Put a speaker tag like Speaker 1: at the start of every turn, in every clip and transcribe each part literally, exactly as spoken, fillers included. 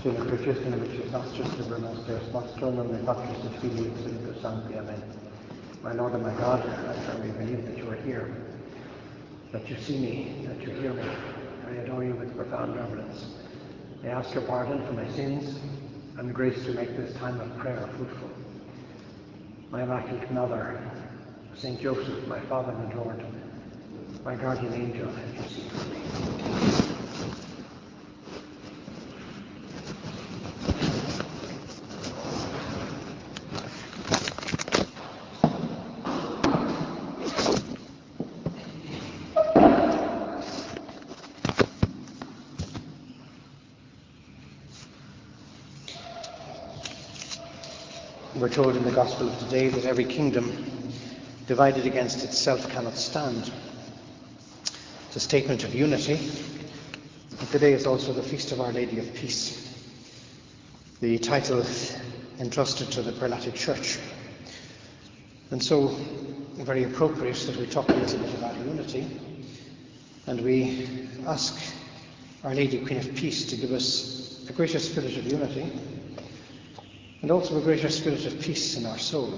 Speaker 1: Sino Crucis in which nostris libernos Deus nostrum, and the Patris et Filii et Spiritus Sancti. Amen. My Lord and my God, I firmly believe that you are here, that you see me, that you hear me. I adore you with profound reverence. I ask your pardon for my sins and the grace to make this time of prayer fruitful. My Immaculate Mother, Saint Joseph, my Father and Lord, my guardian angel, intercede for me. We're told in the Gospel of today that every kingdom divided against itself cannot stand. It's a statement of unity. And today is also the Feast of Our Lady of Peace, the title entrusted to the Prelatic Church. And so, very appropriate that we talk a little bit about unity, and we ask Our Lady, Queen of Peace, to give us a greater spirit of unity, and also a greater spirit of peace in our soul.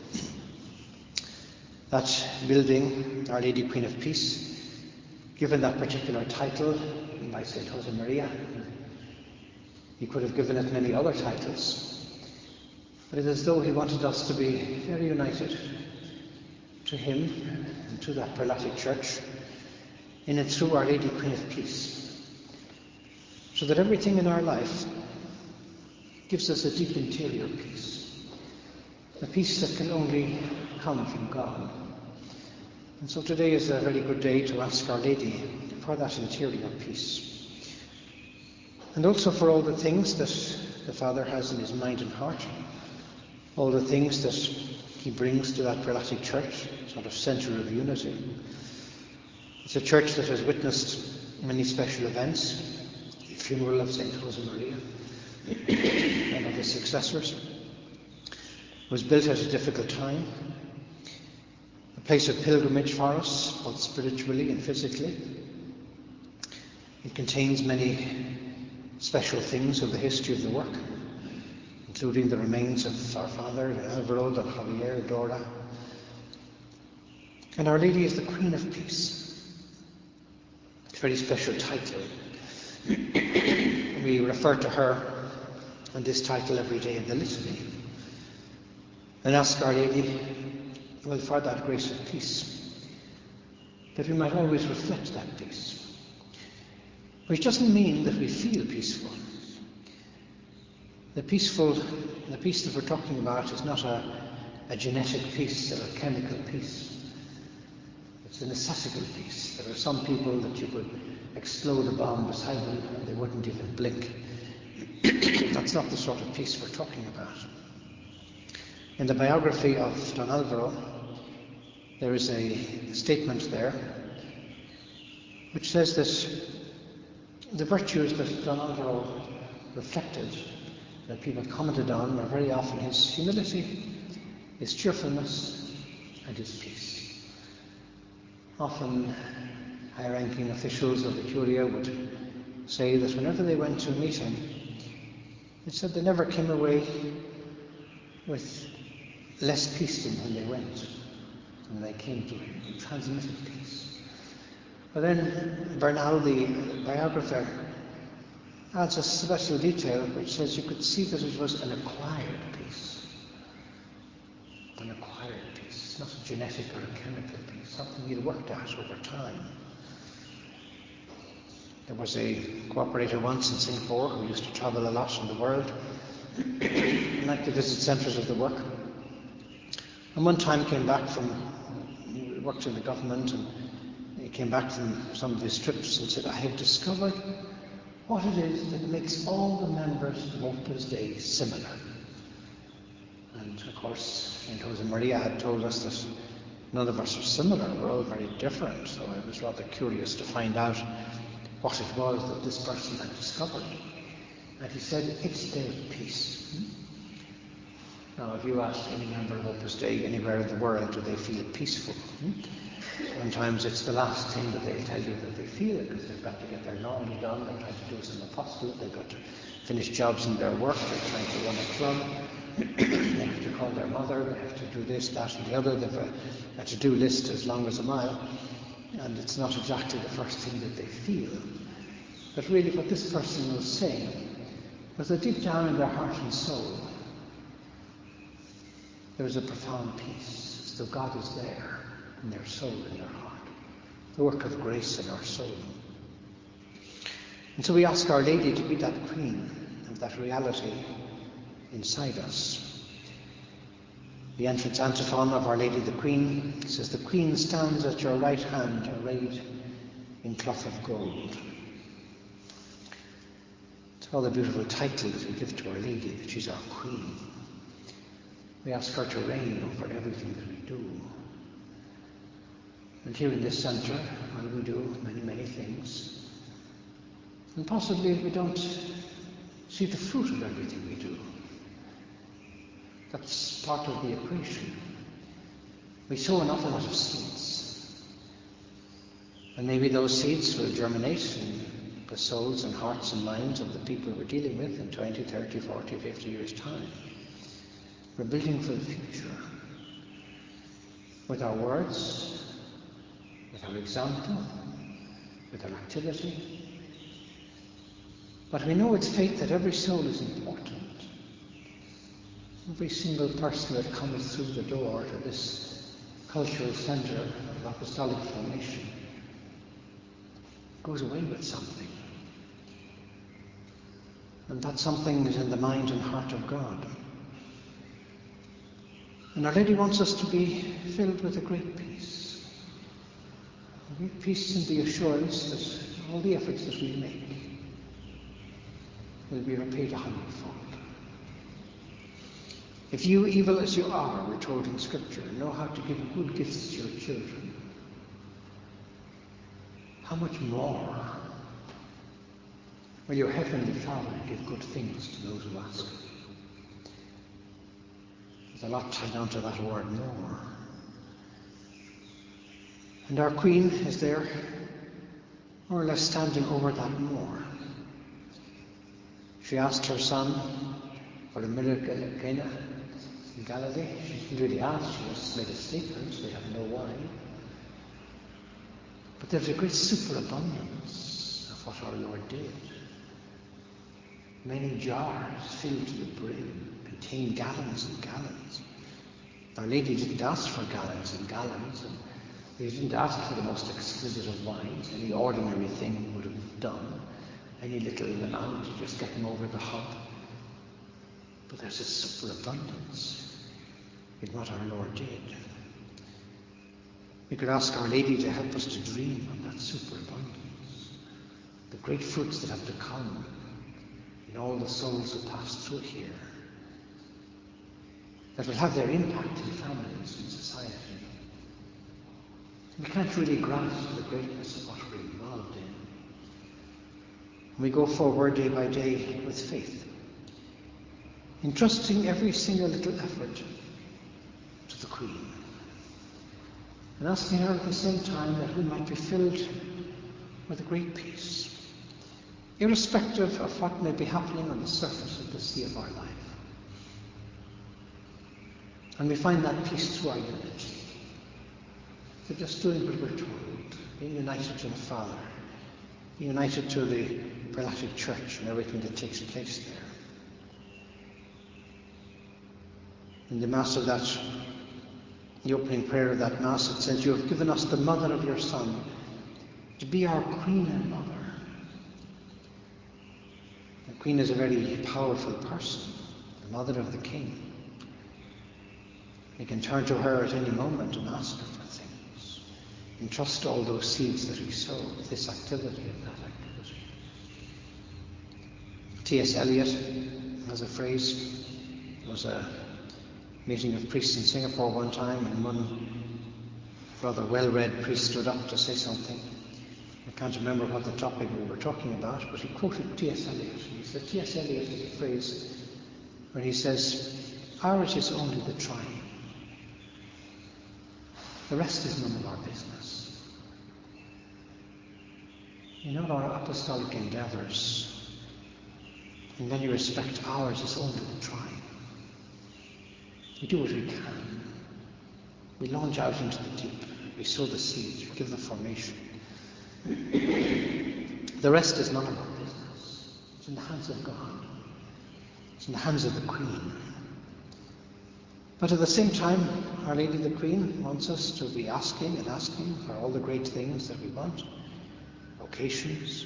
Speaker 1: That building, Our Lady Queen of Peace, given that particular title by Saint Josemaria, he could have given it many other titles, but it is as though he wanted us to be very united to him and to that Prelatic Church in and through Our Lady Queen of Peace, so that everything in our life gives us a deep interior peace, a peace that can only come from God. And so today is a very good day to ask Our Lady for that interior peace, and also for all the things that the Father has in his mind and heart, all the things that he brings to that Prelatic Church, sort of centre of unity. It's a church that has witnessed many special events, the funeral of Saint Josemaria and of his successors. It was built at a difficult time, a place of pilgrimage for us, both spiritually and physically. It contains many special things of the history of the work, including the remains of our father, Alvaro, Don Javier, Dora. And Our Lady is the Queen of Peace. It's a very special title. We refer to her and this title every day in the Litany, and ask Our Lady, well, for that grace of peace, that we might always reflect that peace, which doesn't mean that we feel peaceful. The peaceful, the peace that we're talking about is not a, a genetic peace or a chemical peace. It's an ascetical peace. There are some people that you could explode a bomb beside them and they wouldn't even blink. That's not the sort of peace we're talking about. In the biography of Don Alvaro, there is a statement there which says that the virtues that Don Alvaro reflected, that people commented on, were very often his humility, his cheerfulness, and his peace. Often high-ranking officials of the Curia would say that whenever they went to meet him, they said they never came away with less peace than when they went, when they came to him. He transmitted peace. But then Bernal, the biographer, adds a special detail which says you could see that it was an acquired peace. An acquired peace, not a genetic or a chemical peace, something he'd worked at over time. There was a cooperator once in Singapore who used to travel a lot in the world and liked to visit centres of the work. And one time came back from, he worked in the government, and he came back from some of his trips and said, I have discovered what it is that makes all the members of Opus Dei similar. And of course, Saint Josemaria had told us that none of us are similar, we're all very different. So I was rather curious to find out what it was that this person had discovered. And he said, it's their peace. Now, if you ask any member of Opus Dei anywhere in the world, do they feel peaceful? Sometimes it's the last thing that they'll tell you that they feel, because they've got to get their laundry done, they've got to do some apostolate, they've got to finish jobs in their work, they're trying to run a club, they have to call their mother, they have to do this, that and the other, they have a, a to-do list as long as a mile, and it's not exactly the first thing that they feel. But really what this person was saying was that deep down in their heart and soul, there is a profound peace, as though God is there in their soul, in their heart. The work of grace in our soul. And so we ask Our Lady to be that queen of that reality inside us. The entrance antiphon of Our Lady the Queen says, "The Queen stands at your right hand, arrayed in cloth of gold." It's all the beautiful title that we give to Our Lady, that she's our Queen. We ask her to reign over everything that we do. And here in this centre, while we do many, many things, and possibly we don't see the fruit of everything we do. That's part of the equation. We sow an awful lot of seeds. And maybe those seeds will germinate in the souls and hearts and minds of the people we're dealing with in twenty, thirty, forty, fifty years' time. We're building for the future. With our words, with our example, with our activity. But we know it's faith that every soul is important. Every single person that comes through the door to this cultural centre of apostolic formation goes away with something. And that something is in the mind and heart of God. And Our Lady wants us to be filled with a great peace. A great peace in the assurance that all the efforts that we make will be repaid a hundredfold. If you, evil as you are, we're told in Scripture, know how to give good gifts to your children, how much more will your Heavenly Father give good things to those who ask Him? There's a lot tied down to that word, more. And our Queen is there, more or less standing over that more. She asked her son for a miracle in Cana in Galilee. She didn't really ask, she just made a statement, they have no wine. But there's a great superabundance of what our Lord did. Many jars filled to the brim contain gallons and gallons. Our Lady didn't ask for gallons and gallons, and they didn't ask for the most exquisite of wines. Any ordinary thing would have done. Any little amount to just get them over the hump. But there's a superabundance in what our Lord did. We could ask Our Lady to help us to dream of that superabundance. The great fruits that have to come in all the souls who pass through here. That will have their impact in families and society. We can't really grasp the greatness of what we're involved in. We go forward day by day with faith, entrusting every single little effort to the Queen, and asking her at the same time that we might be filled with a great peace, irrespective of what may be happening on the surface of the sea of our life. And we find that peace through our unity. So just doing what we're told, being united to the Father, being united to the Prelatic Church and everything that takes place there. In the Mass of that, the opening prayer of that Mass, it says, "You have given us the mother of your Son to be our Queen and Mother." The Queen is a very powerful person, the mother of the King. We can turn to her at any moment and ask her for things. Entrust all those seeds that we sow, this activity and that activity. T S Eliot has a phrase. There was a meeting of priests in Singapore one time, and one rather well-read priest stood up to say something. I can't remember what the topic we were talking about, but he quoted T S Eliot. He said, T S Eliot has a phrase where he says, "Ours is only the trying. The rest is none of our business." In all our apostolic endeavours, In many respects, ours is only the trying. We do what we can. We launch out into the deep. We sow the seeds. We give the formation. The rest is none of our business. It's in the hands of God. It's in the hands of the Queen. But at the same time, Our Lady the Queen wants us to be asking and asking for all the great things that we want, vocations,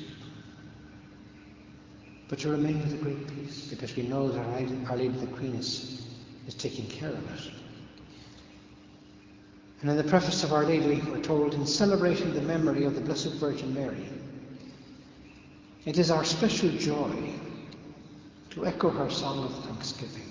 Speaker 1: but to remain with a great peace, because we know that Our Lady the Queen is, is taking care of it. And in the preface of Our Lady, we're told, in celebrating the memory of the Blessed Virgin Mary, it is our special joy to echo her song of thanksgiving.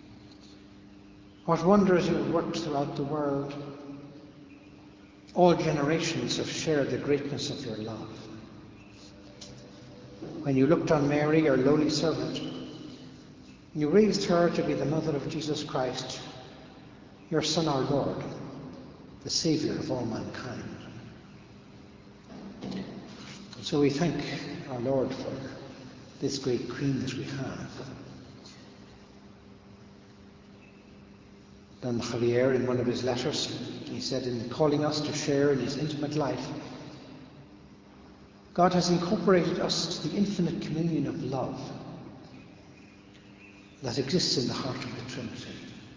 Speaker 1: What wonders you have worked throughout the world. All generations have shared the greatness of your love. When you looked on Mary, your lowly servant, you raised her to be the mother of Jesus Christ, your Son, our Lord, the Saviour of all mankind. And so we thank our Lord for this great Queen that we have. Don Javier, in one of his letters, he said, in calling us to share in his intimate life, God has incorporated us to the infinite communion of love that exists in the heart of the Trinity.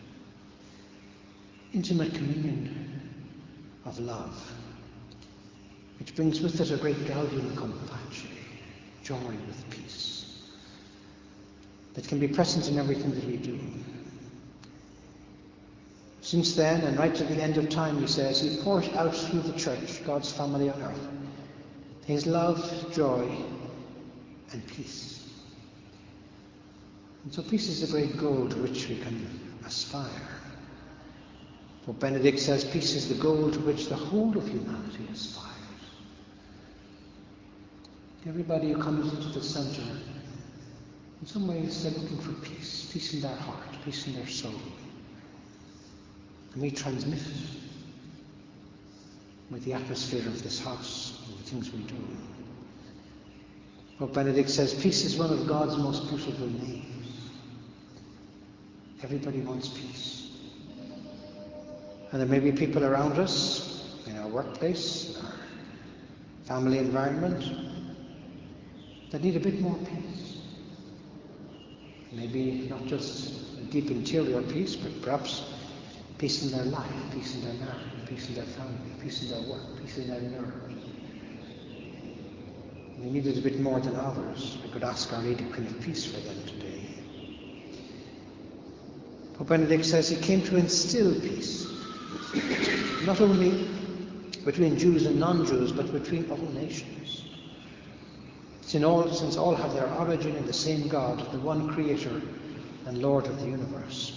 Speaker 1: Intimate communion of love, which brings with it a great gaudium cum pace, joy with peace, that can be present in everything that we do. Since then, and right to the end of time, he says, he pours out through the church, God's family on earth, his love, joy, and peace. And so peace is the great goal to which we can aspire. Pope Benedict says peace is the goal to which the whole of humanity aspires. Everybody who comes into the centre, in some ways they're looking for peace, peace in their heart, peace in their soul. And we transmit it with the atmosphere of this house and the things we do. Pope Benedict says peace is one of God's most beautiful names. Everybody wants peace. And there may be people around us, in our workplace, in our family environment, that need a bit more peace. Maybe not just a deep interior peace, but perhaps peace in their life, peace in their marriage, peace in their family, peace in their work, peace in their nerves. They need it a bit more than others. We could ask Our Lady Queen of Peace for them today. Pope Benedict says he came to instill peace, not only between Jews and non-Jews, but between all nations. Since all, since all have their origin in the same God, the one Creator and Lord of the universe.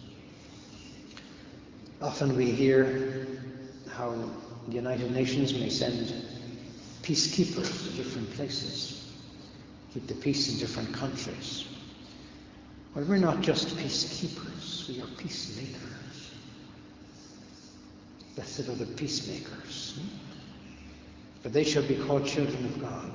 Speaker 1: Often we hear how the United Nations may send peacekeepers to different places, keep the peace in different countries. Well, we're not just peacekeepers, we are peacemakers. Blessed are the peacemakers, for they shall be called children of God.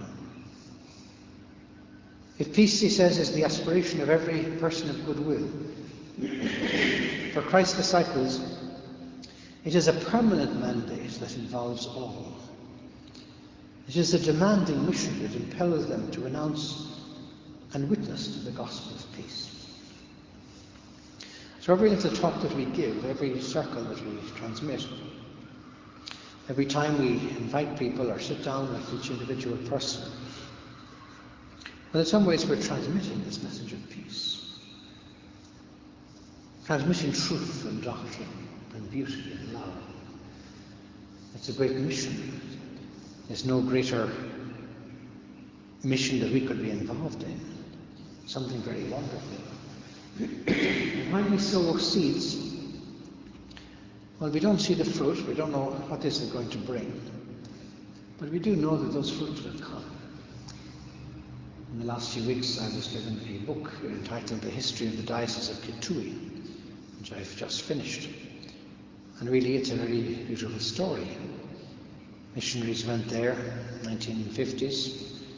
Speaker 1: If peace, he says, is the aspiration of every person of goodwill, for Christ's disciples, it is a permanent mandate that involves all. It is a demanding mission that impels them to announce and witness to the gospel of peace. So every little talk that we give, every circle that we transmit, every time we invite people or sit down with each individual person, well, in some ways we're transmitting this message of peace. Transmitting truth and doctrine and beauty and love. It's a great mission. There's no greater mission that we could be involved in. Something very wonderful. And when we sow seeds, well, we don't see the fruit. We don't know what this is going to bring. But we do know that those fruits will come. In the last few weeks, I was given a book entitled The History of the Diocese of Kitui, which I've just finished. And really, it's a very beautiful story. Missionaries went there in the nineteen fifties.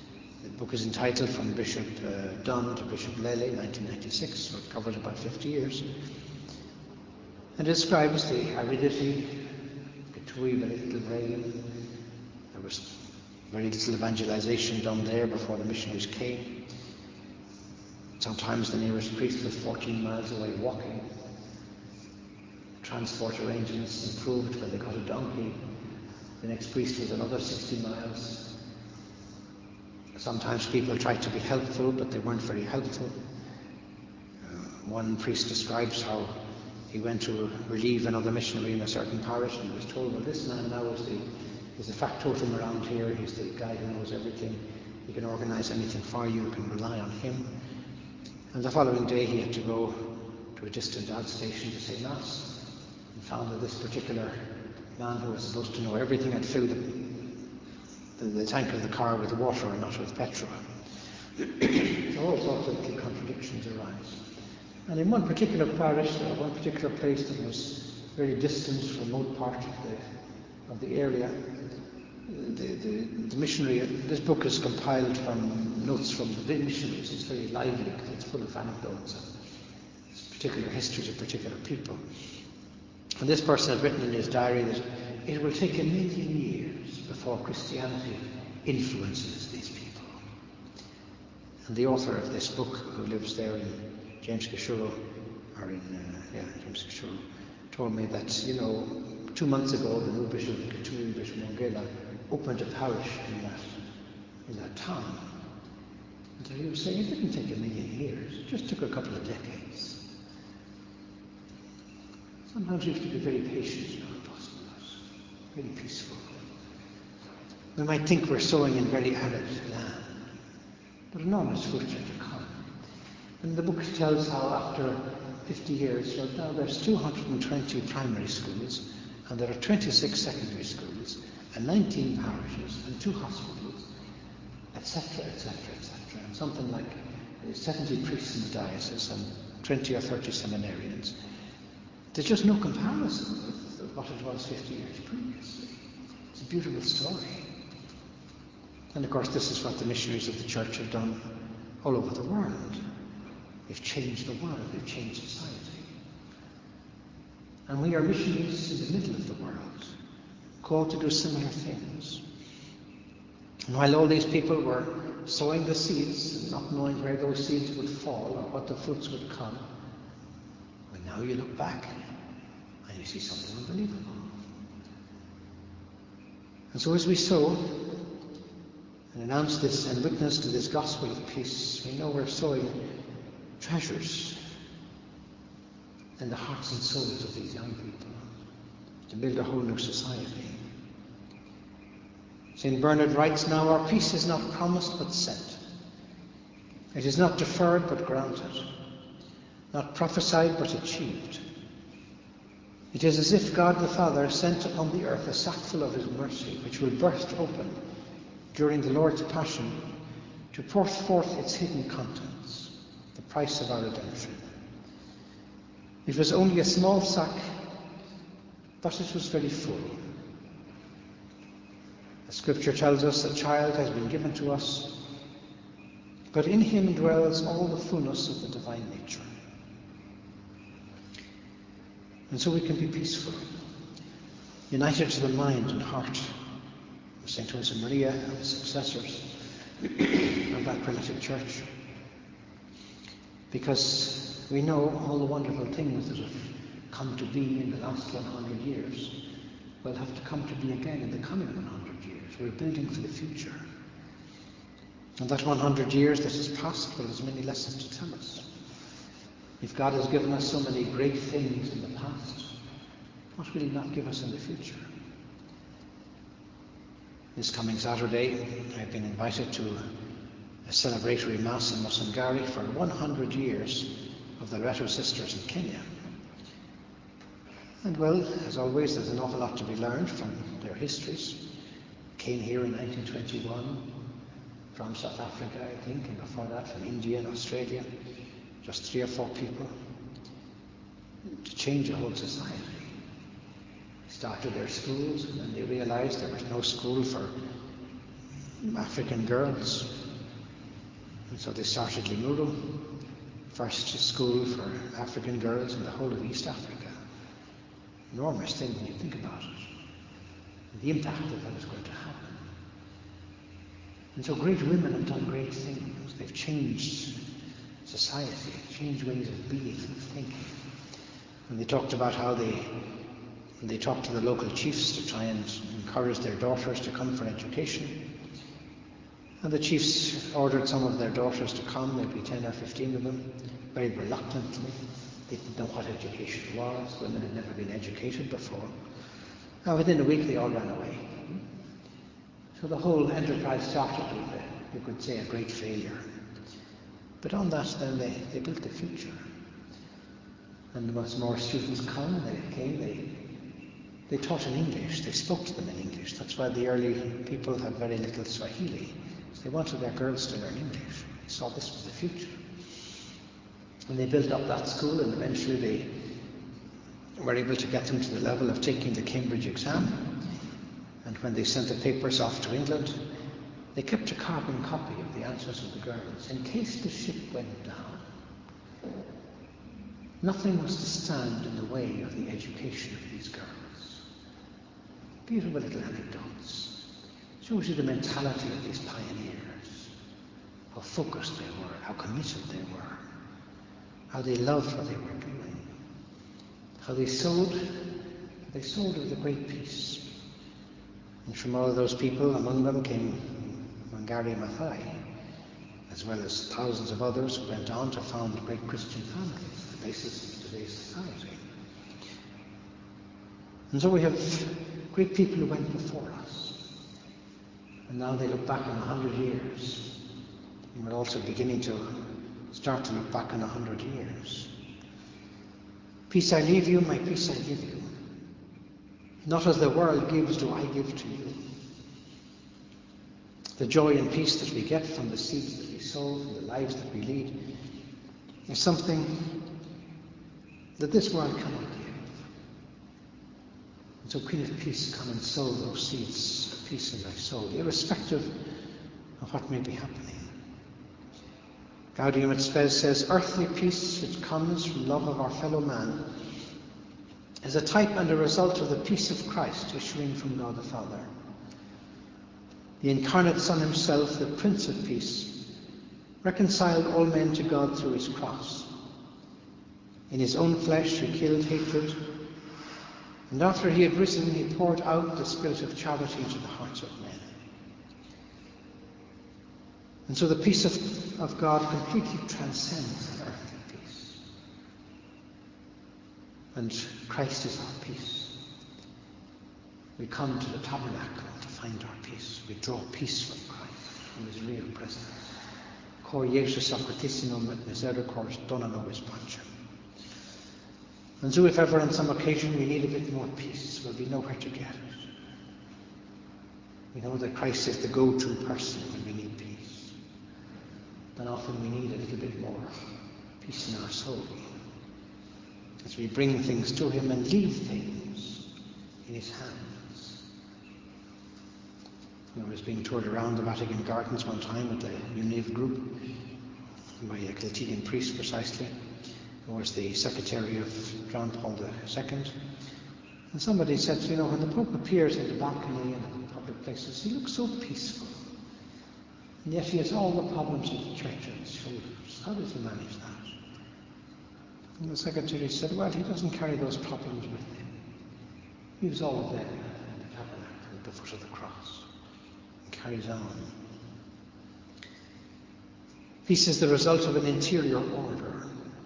Speaker 1: The book is entitled From Bishop uh, Dunn to Bishop Lely, nineteen ninety-six, so it covers about fifty years. And it describes the aridity, Kitui, very little rain. There was very little evangelization done there before the missionaries came. Sometimes the nearest priest was fourteen miles away walking. Transport arrangements improved when they got a donkey. The next priest was another sixty miles. Sometimes people tried to be helpful, but they weren't very helpful. Uh, one priest describes how he went to relieve another missionary in a certain parish, and he was told, well, this man now is the, is the factotum around here. He's the guy who knows everything. He can organize anything for you. You can rely on him. And the following day he had to go to a distant out station to say Mass, and found that this particular man who was supposed to know everything had filled the The, the tank of the car with water and not with petrol. So all sorts of little contradictions arise. And in one particular parish, or one particular place that was very distant, remote part of the of the area, the, the, the missionary, this book is compiled from notes from the missionaries. It's very lively, it's full of anecdotes and particular histories of particular people. And this person had written in his diary that it will take a million years before Christianity influences these people. And the author of this book, who lives there in James Gashuro, or in, uh, yeah, James Gashuro, told me that, you know, two months ago, the new Bishop of Kitui, Bishop Mongela, opened a parish in that, in that town. And so he was saying it didn't take a million years, it just took a couple of decades. Sometimes we have to be very patient in our gospel, very peaceful. We might think we're sowing in very arid land, but enormous fruits are to come. And the book tells how after fifty years, well, now there's two hundred twenty primary schools, and there are twenty-six secondary schools, and nineteen parishes, and two hospitals, et cetera, et cetera, et cetera, and something like seventy priests in the diocese and twenty or thirty seminarians. There's just no comparison with what it was fifty years previously. It's a beautiful story. And of course, this is what the missionaries of the church have done all over the world. They've changed the world, they've changed society. And we are missionaries in the middle of the world, called to do similar things. And while all these people were sowing the seeds and not knowing where those seeds would fall or what the fruits would come, well, now you look back and you see something unbelievable. And so as we sow and announce this and witness to this gospel of peace, we know we're sowing treasures in the hearts and souls of these young people to build a whole new society. Saint Bernard writes, now our peace is not promised but sent. It is not deferred but granted, not prophesied but achieved. It is as if God the Father sent upon the earth a sackful of his mercy, which will burst open during the Lord's Passion to pour forth its hidden contents, the price of our redemption. It was only a small sack, but it was very full. The scripture tells us a child has been given to us, but in him dwells all the fullness of the divine nature. And so we can be peaceful, united to the mind and heart of Saint Josemaria and the successors of that primitive church, because we know all the wonderful things that have come to be in the last one hundred years will have to come to be again in the coming one hundred years. We're building for the future. And that one hundred years that has passed, well, has many lessons to tell us. If God has given us so many great things in the past, what will he not give us in the future? This coming Saturday, I've been invited to a celebratory Mass in Musungari for one hundred years of the Loreto Sisters in Kenya. And well, as always, there's an awful lot to be learned from their histories. Came here in nineteen twenty-one from South Africa, I think, and before that from India and Australia. Just three or four people to change a whole society. They started their schools, and then they realized there was no school for African girls. And so they started Limuru, first school for African girls in the whole of East Africa. Enormous thing when you think about it. And the impact that that was going to happen. And so great women have done great things. They've changed society, changed ways of being and thinking. And they talked about how they they talked to the local chiefs to try and encourage their daughters to come for education. And the chiefs ordered some of their daughters to come, maybe ten or fifteen of them, very reluctantly. They didn't know what education was. Women had never been educated before. And within a week they all ran away. So the whole enterprise started with, a, you could say, a great failure. But on that then they, they built the future. And once more students come, they came, they they taught in English, they spoke to them in English. That's why the early people had very little Swahili. They wanted their girls to learn English. They saw this was the future. And they built up that school, and eventually they were able to get them to the level of taking the Cambridge exam. And when they sent the papers off to England, they kept a carbon copy of the answers of the girls in case the ship went down. Nothing was to stand in the way of the education of these girls. Beautiful little anecdotes. Shows you the mentality of these pioneers. How focused they were, how committed they were, how they loved what they were doing, how they sold, they sold with a great peace. And from all of those people, among them came Wangari Maathai, as well as thousands of others who went on to found great Christian families, the basis of today's society. And so we have great people who went before us. And now they look back on a hundred years. And we're also beginning to start to look back on a hundred years. Peace I leave you, my peace I give you. Not as the world gives do I give to you. The joy and peace that we get from the seeds that we sow, from the lives that we lead, is something that this world cannot give. And so, Queen of Peace, come and sow those seeds of peace in thy soul, irrespective of what may be happening. Gaudium et Spes says, earthly peace which comes from love of our fellow man is a type and a result of the peace of Christ issuing from God the Father. The incarnate Son himself, the Prince of Peace, reconciled all men to God through his cross. In his own flesh he killed hatred, and after he had risen he poured out the spirit of charity into the hearts of men. And so the peace of, of God completely transcends an earthly peace. And Christ is our peace. We come to the tabernacle to find our peace. We draw peace from Christ, from his real presence. Cor Jesu Sacratissimum et Misericords dona nobis pacem. And so if ever on some occasion we need a bit more peace, well, we know where to get it. We know that Christ is the go-to person when we need peace. Then often we need a little bit more peace in our soul, as we bring things to him and leave things in his hands. I was being toured around the Vatican Gardens one time with the Univ group by a Celtinian priest precisely, who was the secretary of John Paul the Second. And somebody said, you know, when the Pope appears in the balcony and in public places, he looks so peaceful. And yet he has all the problems of the church on his shoulders. How does he manage that? And the secretary said, well, he doesn't carry those problems with him. He has all of them in the tabernacle at the foot of the cross. And carries on. Peace is the result of an interior order.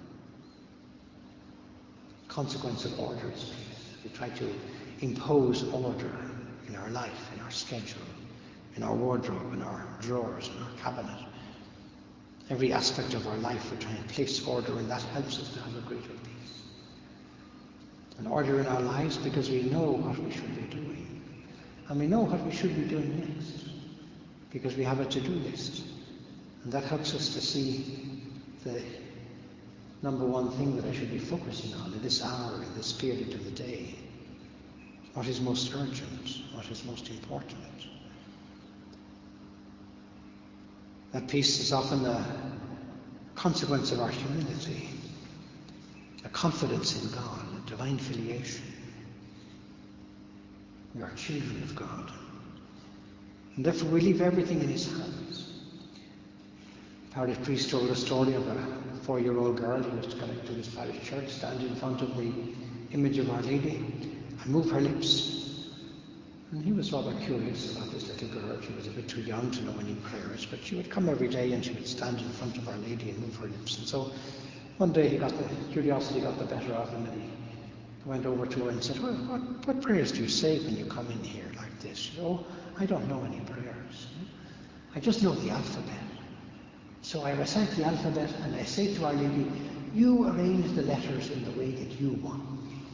Speaker 1: Consequence of order is peace. We try to impose order in our life, in our schedule, in our wardrobe, in our drawers, in our cabinet. Every aspect of our life we try and place order, and that helps us to have a greater peace. An order in our lives because we know what we should be doing. And we know what we should be doing next because we have a to-do list. And that helps us to see the number one thing that I should be focusing on in this hour, in this period of the day. What is most urgent? What is most important? That peace is often a consequence of our humility, a confidence in God, a divine filiation. We are children of God. And therefore we leave everything in his hands. Parish priest told a story of a four-year-old girl who was to come to his parish church, stand in front of the image of Our Lady and move her lips. And he was rather curious about this little girl. She was a bit too young to know any prayers, but she would come every day and she would stand in front of Our Lady and move her lips. And so one day he got the curiosity got the better of him, and he went over to her and said, well, what, what prayers do you say when you come in here like this? She said, oh, I don't know any prayers. I just know the alphabet. So I recite the alphabet and I say to Our Lady, you arrange the letters in the way that you want.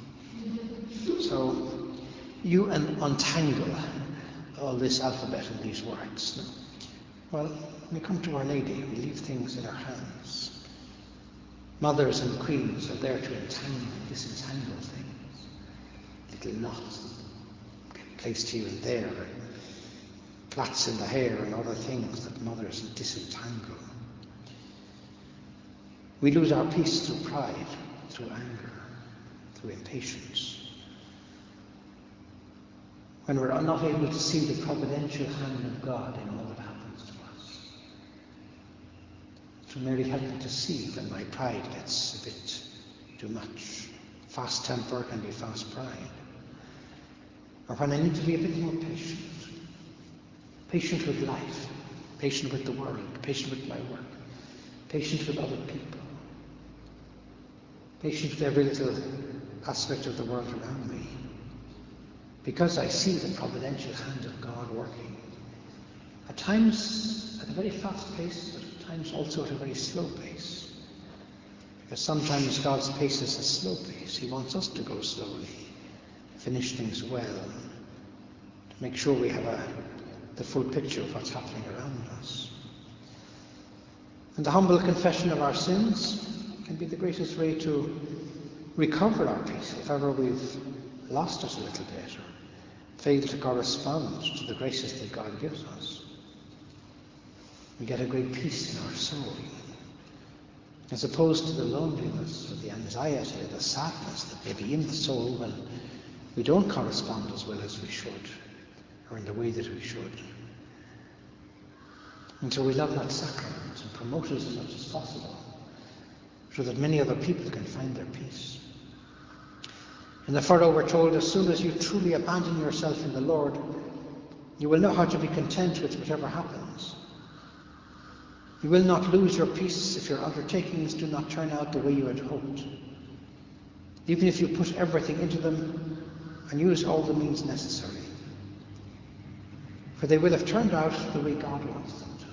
Speaker 1: So you un- untangle all this alphabet and these words. No? Well, when we come to Our Lady, we leave things in her hands. Mothers and queens are there to entangle and disentangle things. Little knots get placed here and there, and plaits in the hair and other things that mothers disentangle. We lose our peace through pride, through anger, through impatience. When we're not able to see the providential hand of God in all that happens to us. So Mary, help me to see when my pride gets a bit too much. Fast temper can be fast pride. Or when I need to be a bit more patient. Patient with life, patient with the world, patient with my work, patient with other people, patient with every little aspect of the world around me. Because I see the providential hand of God working. At times at a very fast pace, but at times also at a very slow pace. Because sometimes God's pace is a slow pace. He wants us to go slowly, finish things well, to make sure we have a the full picture of what's happening around us. And the humble confession of our sins can be the greatest way to recover our peace if ever we've lost it a little bit or failed to correspond to the graces that God gives us. We get a great peace in our soul, as opposed to the loneliness or the anxiety or the sadness that may be in the soul when we don't correspond as well as we should, or in the way that we should. And so we love that sacrament and promote it as much as possible so that many other people can find their peace. In the furrow we're told, as soon as you truly abandon yourself in the Lord, you will know how to be content with whatever happens. You will not lose your peace if your undertakings do not turn out the way you had hoped, even if you put everything into them and use all the means necessary. For they will have turned out the way God wants them to.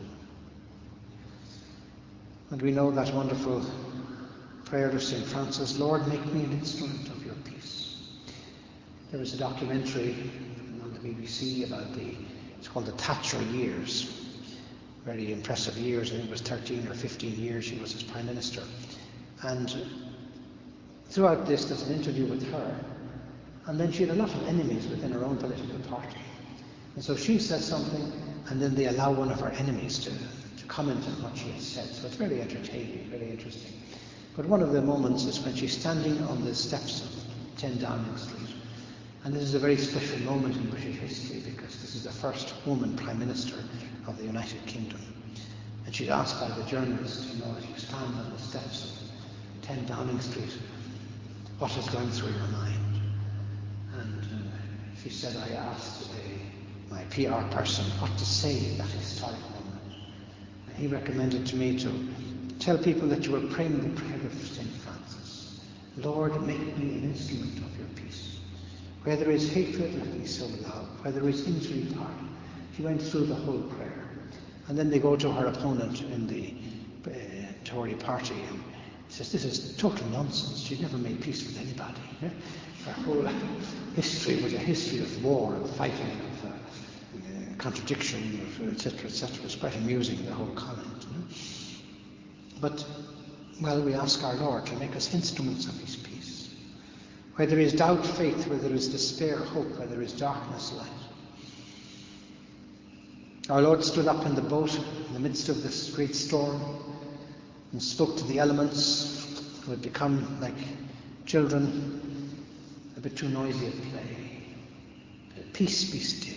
Speaker 1: And we know that wonderful prayer of Saint Francis, Lord, make me an instrument of your peace. There was a documentary on the B B C about the, it's called the Thatcher years. Very impressive years. I think it was thirteen or fifteen years she was as Prime Minister. And throughout this, there's an interview with her. And then she had a lot of enemies within her own political party. And so she says something, and then they allow one of her enemies to, to comment on what she has said. So it's very entertaining, very interesting. But one of the moments is when she's standing on the steps of ten Downing Street. And this is a very special moment in British history because this is the first woman Prime Minister of the United Kingdom. And she's asked by the journalist, you know, as you stand on the steps of ten Downing Street, what is going through your mind? And uh, she said, I asked a my P R person what to say in that historic moment. And he recommended to me to tell people that you were praying the prayer of Saint Francis. Lord, make me an instrument of your peace. Where there is hatred, let me sow love. Where there is injury, pardon. She went through the whole prayer. And then they go to her opponent in the uh, Tory party and says, this is total nonsense. She never made peace with anybody. Yeah? Her whole history was a history of war, of fighting, of uh, uh, contradiction, et cetera, et cetera. It was quite amusing, the whole comment. You know? But, well, we ask our Lord to make us instruments of his peace. Where there is doubt, faith. Where there is despair, hope. Where there is darkness, light. Our Lord stood up in the boat the midst of this great storm and spoke to the elements who had become like children, a bit too noisy at play. Peace, be still.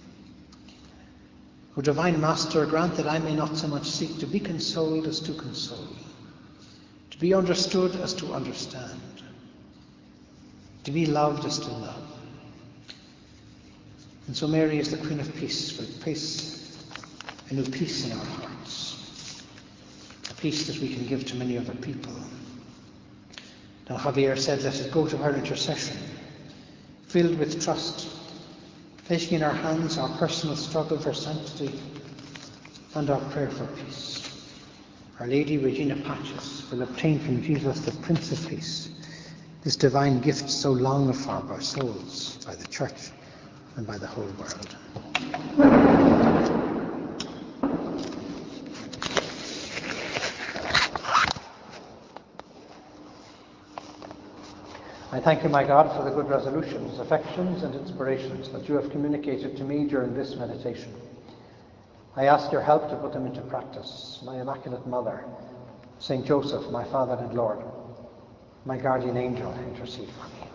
Speaker 1: O Divine Master, grant that I may not so much seek to be consoled as to console, to be understood as to understand, to be loved as to love. And so Mary is the Queen of Peace, with peace, a new peace in our hearts, a peace that we can give to many other people. Now Javier said, let us go to her intercession, filled with trust, placing in our hands our personal struggle for sanctity and our prayer for peace. Our Lady Regina Pacis will obtain from Jesus, the Prince of Peace, this divine gift so longed for by our souls, by the Church, and by the whole world. I thank you, my God, for the good resolutions, affections, and inspirations that you have communicated to me during this meditation. I ask your help to put them into practice. My Immaculate Mother, Saint Joseph, my Father and Lord, my guardian angel, intercede for me.